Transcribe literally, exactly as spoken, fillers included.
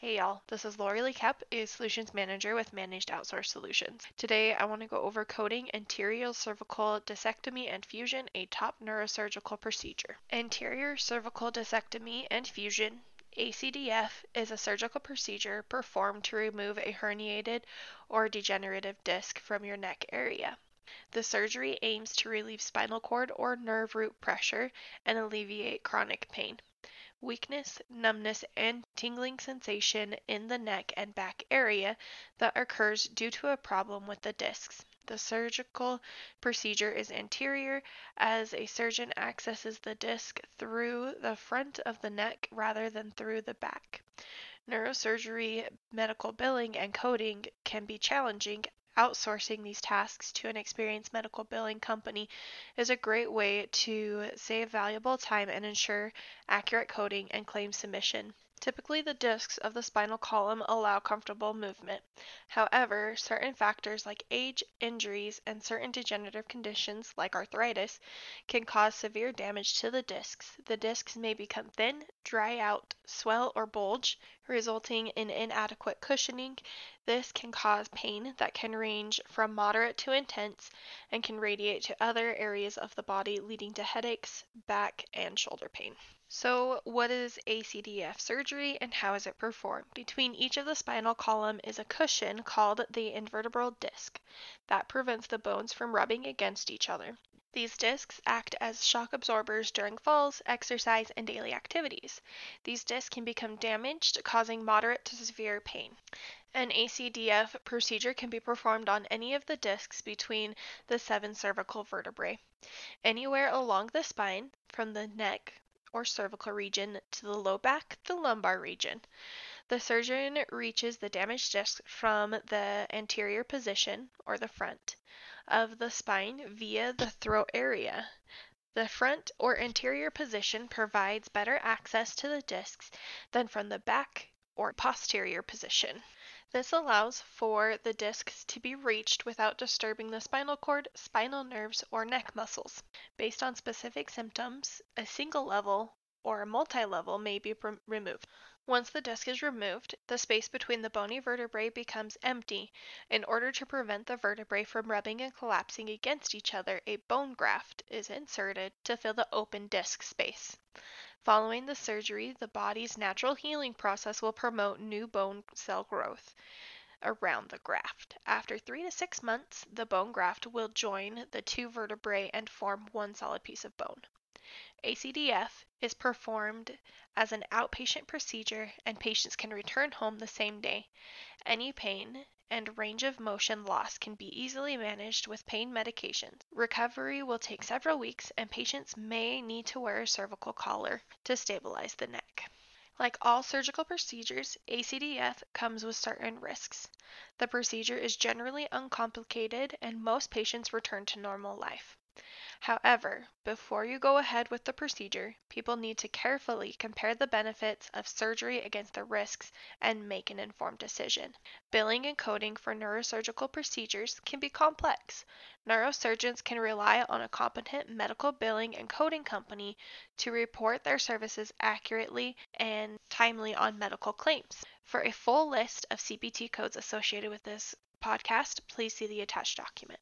Hey y'all, this is Lori Lee Kep, a Solutions Manager with Managed Outsource Solutions. Today I want to go over coding anterior cervical discectomy and fusion, a top neurosurgical procedure. Anterior cervical discectomy and fusion, A C D F, is a surgical procedure performed to remove a herniated or degenerative disc from your neck area. The surgery aims to relieve spinal cord or nerve root pressure and alleviate chronic pain, weakness, numbness, and tingling sensation in the neck and back area that occurs due to a problem with the discs. The surgical procedure is anterior, as a surgeon accesses the disc through the front of the neck rather than through the back. Neurosurgery medical billing and coding can be challenging. Outsourcing these tasks to an experienced medical billing company is a great way to save valuable time and ensure accurate coding and claim submission. Typically, the discs of the spinal column allow comfortable movement. However, certain factors like age, injuries, and certain degenerative conditions like arthritis can cause severe damage to the discs. The discs may become thin, dry out, swell, or bulge, resulting in inadequate cushioning. This can cause pain that can range from moderate to intense and can radiate to other areas of the body, leading to headaches, back, and shoulder pain. So, what is A C D F surgery and how is it performed? Between each of the spinal column is a cushion called the invertebral disc that prevents the bones from rubbing against each other. These discs act as shock absorbers during falls, exercise, and daily activities. These discs can become damaged, causing moderate to severe pain. An A C D F procedure can be performed on any of the discs between the seven cervical vertebrae, anywhere along the spine, from the neck or cervical region to the low back, the lumbar region. The surgeon reaches the damaged disc from the anterior position, or the front, of the spine via the throat area. The front or anterior position provides better access to the discs than from the back or posterior position. This allows for the discs to be reached without disturbing the spinal cord, spinal nerves, or neck muscles. Based on specific symptoms, a single level or a multi-level may be pr- removed. Once the disc is removed, the space between the bony vertebrae becomes empty. In order to prevent the vertebrae from rubbing and collapsing against each other, a bone graft is inserted to fill the open disc space. Following the surgery, the body's natural healing process will promote new bone cell growth around the graft. After three to six months, the bone graft will join the two vertebrae and form one solid piece of bone. A C D F is performed as an outpatient procedure and patients can return home the same day. Any pain and range of motion loss can be easily managed with pain medications. Recovery will take several weeks and patients may need to wear a cervical collar to stabilize the neck. Like all surgical procedures, A C D F comes with certain risks. The procedure is generally uncomplicated and most patients return to normal life. However, before you go ahead with the procedure, people need to carefully compare the benefits of surgery against the risks and make an informed decision. Billing and coding for neurosurgical procedures can be complex. Neurosurgeons can rely on a competent medical billing and coding company to report their services accurately and timely on medical claims. For a full list of C P T codes associated with this podcast, please see the attached document.